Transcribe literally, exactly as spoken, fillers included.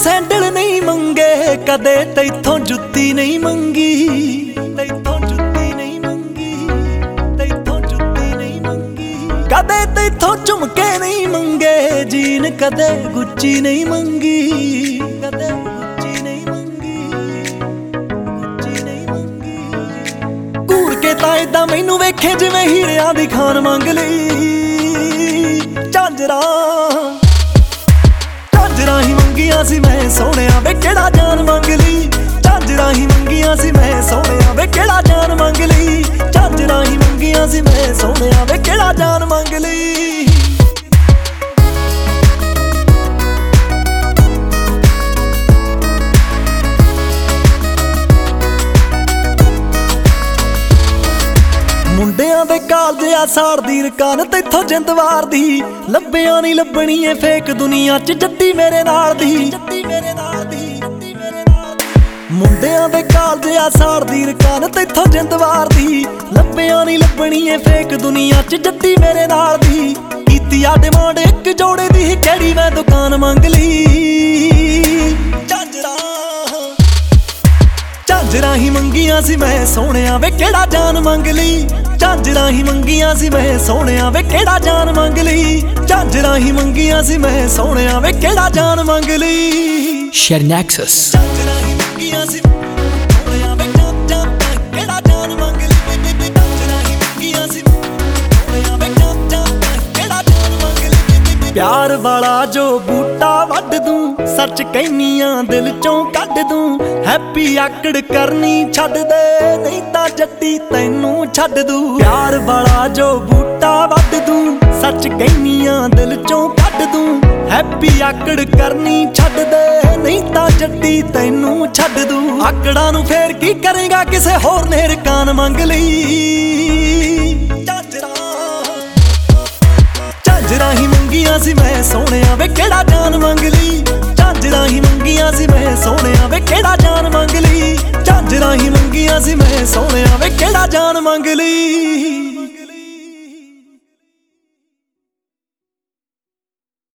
Sandal नहीं मंगे, कदे तैथों जुत्ती नहीं मंगी, तैथों जुत्ती नहीं मंगी, तैथों जुत्ती नहीं मंगी। कदे तैथों झुमके नहीं मंगे, जीन कदे गुच्ची नहीं मंगी, कदे गुच्ची नहीं मंगी, गुच्ची नहीं मंगी। घूर के तां इदां मैनू वेखे जिवें हीरियां दी खान मंग लई। झांजरा झांजरा ही मंगिया सी मैं सोहणिया वे केड़ा जान मंग लई। झांजरा ही मंगिया सी मैं सोहणिया वे केड़ा जान मंग लई। झांजरा ही मंगिया सी मैं सोहणिया वे केड़ा जान मंग लई। मुंडियां दे कालज आ साड़दी रकान तैथों जिंद वारदी। लब्बियां नहीं लब्बनी ए फेक दुनिया च जद्दी मेरे नाल दी, जद्दी मेरे नाल दी, जद्दी मेरे नाल दी। मुंडियां दे कालज आ साड़दी रकान तैथों जिंद वारदी। लब्बियां नहीं लब्बनी ए फेक दुनिया च जद्दी मेरे नाल दी। कीती आ डिमांड इक जोड़े दी केड़ी मैं दुकान मंग लई। झांजरा झांजरा ही मंगिया सी मैं सोहणिया वे केड़ा जान मंग लई। झांजरा ही मंगिया सी मैं सोहणिया वे केड़ा जान मंग लई। झांजरा ही मंगिया सी मैं सोहणिया वे केड़ा जान मंग लई। Share Nexus। झांजरा ही मंगिया सी सोहणिया वे केड़ा जान मंग लई। झांजरा ही मंगिया सी सोहणिया वे केड़ा जान मंग लई। प्यार वाला जो बूटा वड दूं, सच कहनिया दिल चों कढ दूं। हैप्पी आकड़ करनी छड्ड दे, नहीं तां जट्टी तैनू छड्ड दूं। प्यार वाला जो बूटा वड दूं, सच कहनिया दिल चों कढ दूं। हैप्पी आकड़ करनी छड्ड दे, नहीं तां जट्टी तैनू छड्ड दूं। आकड़ां नूं फेर की करेगा, किसे होर ने रकान मंग लई। झांजरा झांजरा ही मंगिया सी मैं सोहणिया वे केड़ा जान मंग लई। झांजरा ही मंगिया सी मैं सोहणिया वे केड़ा जान मंग लई। झांजरा ही मंगिया सी मैं सोहणिया वे केड़ा जान मंग लई।